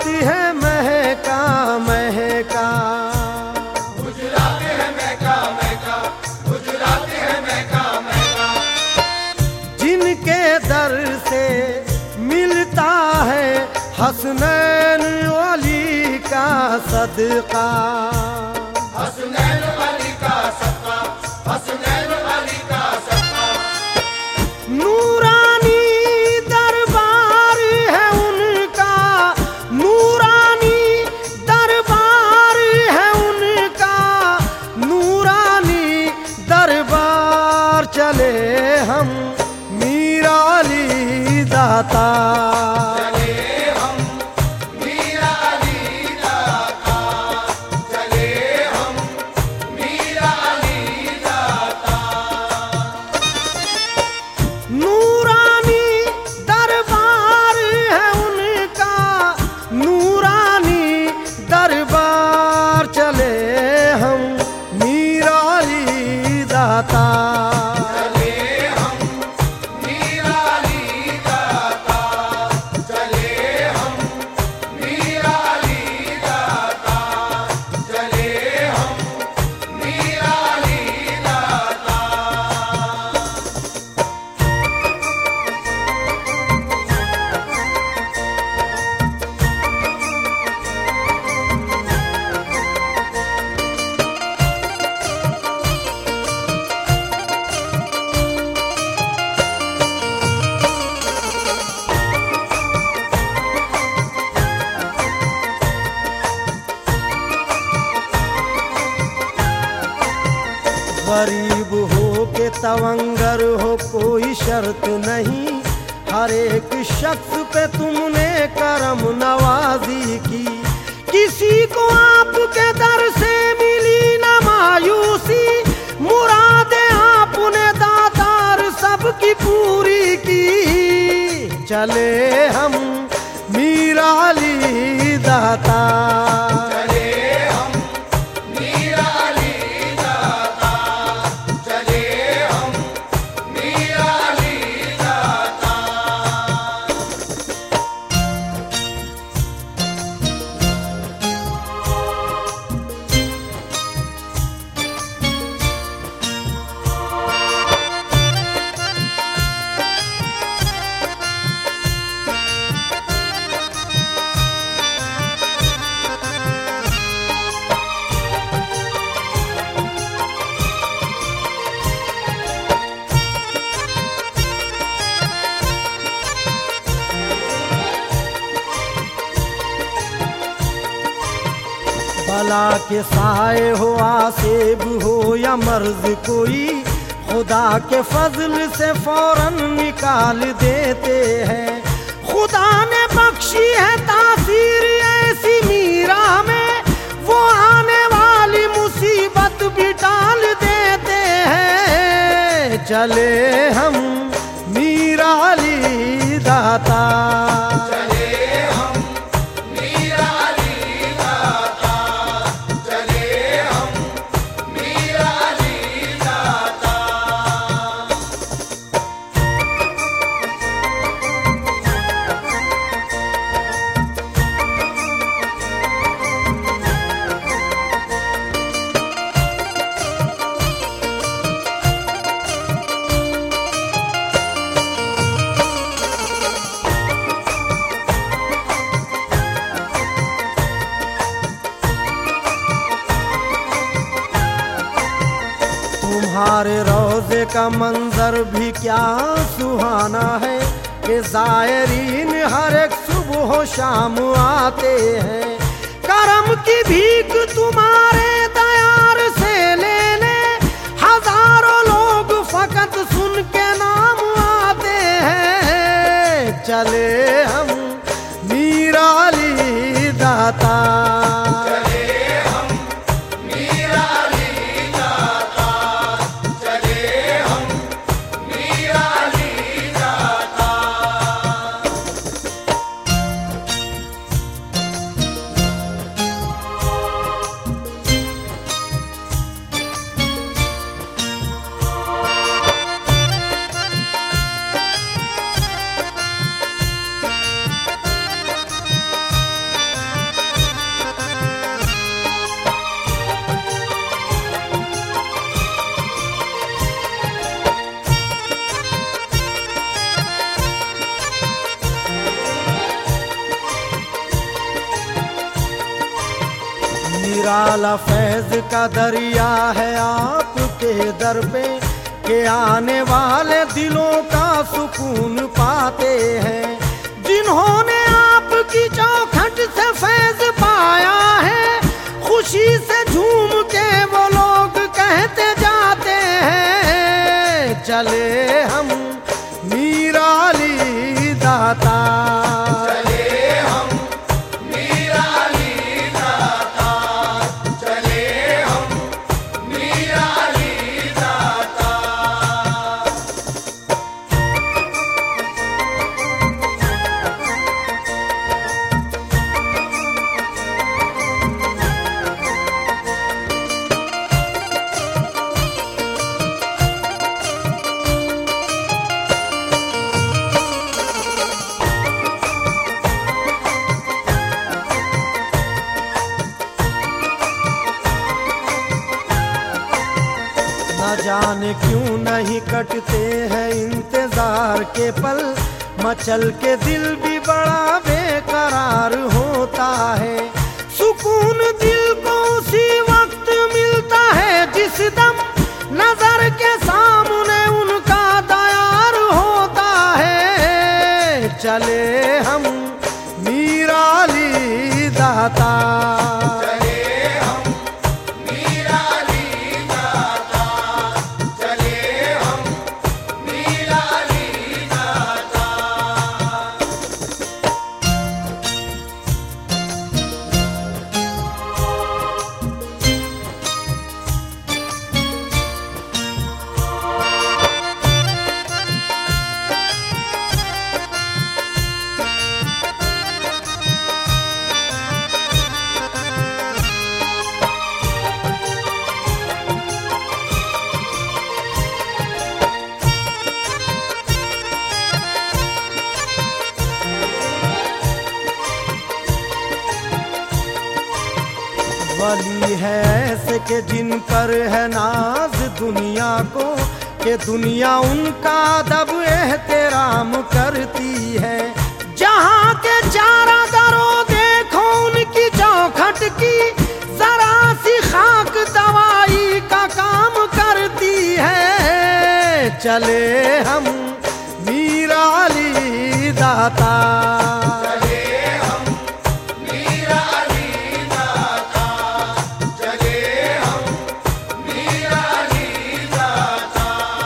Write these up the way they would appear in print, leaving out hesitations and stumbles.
गुजरात है महका महका, गुजरात है महका महका, गुजरात है महका महका। जिनके दर से मिलता है हसनैन अली का सदका, हसनैन अली का सदका, हसनैन अली का सदका। नूरानी दरबार है उनका, नूरानी दरबार है उनका, नूरानी दरबार चले हम मीरा अली दाता। गरीब हो के तवंगर हो कोई शर्त नहीं, हर एक शख्स पे तुमने करम नवाजी की। किसी को आपके दर से मिली न मायूसी, मुरादें आपने दातार सबकी पूरी की। चले हम मीरा अली दाता, भला के साए हो आसेब हो या मर्ज कोई, खुदा के फजल से फौरन निकाल देते हैं। खुदा ने बख्शी है तासीर ऐसी मीरा में, वो आने वाली मुसीबत भी टाल देते हैं। चले हम मीरा अली दाता, तुम्हारे रोज़े का मंजर भी क्या सुहाना है, कि ज़ायरीन हर एक सुबह शाम आते हैं। करम की भीख तुम्हारे दयार से लेने हजारों लोग फकत सुन के नाम आते हैं। चले हम मीरा अली दाता, वाला फैज का दरिया है आपके दर पे, के आने वाले दिलों का सुकून पाते हैं। जिन्होंने आपकी चौखट से फैज पाया है, खुशी से झूम के वो लोग कहते जाते हैं, चले हम मीरा अली दाता। चले हम मीरा अली दाता, चले हम मीरा अली दाता। न जाने क्यों नहीं कटते हैं इंतजार के पल, मचल के दिल भी बड़ा बेकरार होता है। सुकून दिल को उसी वक्त मिलता है जिस दम नजर के सामने उनका दयार होता है, चले हम मीरा अली दाता। चले हम मीरा अली दाता, चले हम मीरा अली दाता। वली है ऐसे के जिन पर है नाज दुनिया को, कि दुनिया उनका अदब एहतराम करती है। जहाँ के चारा दरो देखो उनकी चौखट की, जरा सी खाक दवाई का काम करती है, चले हम मीरा अली दाता। चले हम मीरा अली दाता, चले हम मीरा अली दाता।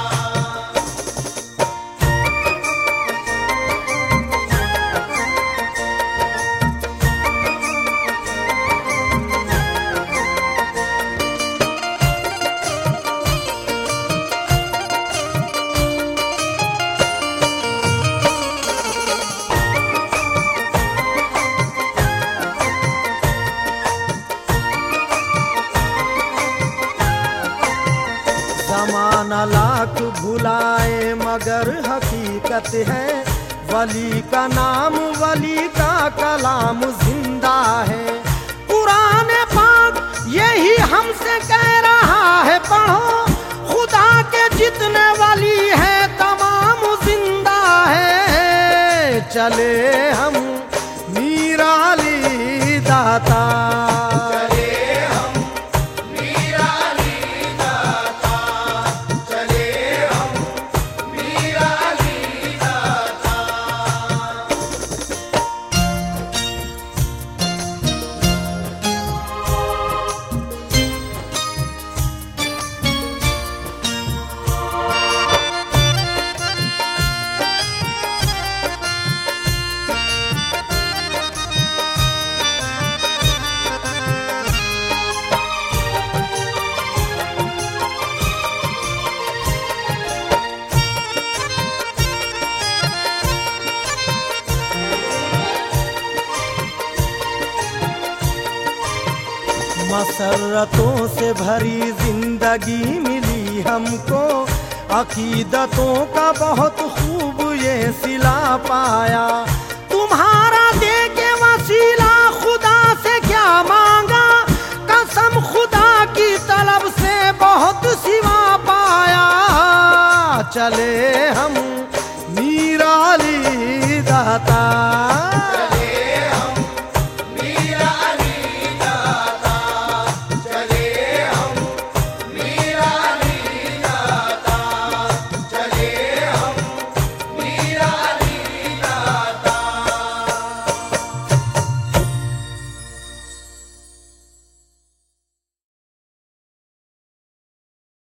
जमाना लाख भुलाए मगर हकीकत है, वली का नाम वली का कलाम जिंदा है। पुराने पाक यही हमसे कह रहा है, पढ़ो खुदा के जितने वली है तमाम जिंदा है, चले हम मीरा अली दाता। चले हम मीरा अली दाता, चले हम मीरा अली दाता। मसरतों से भरी जिंदगी मिली हमको, अकीदतों का बहुत खूब ये सिला पाया। तुम्हारा दे के वसीला खुदा से क्या मांगा, कसम खुदा की तलब से बहुत सिवा पाया, चले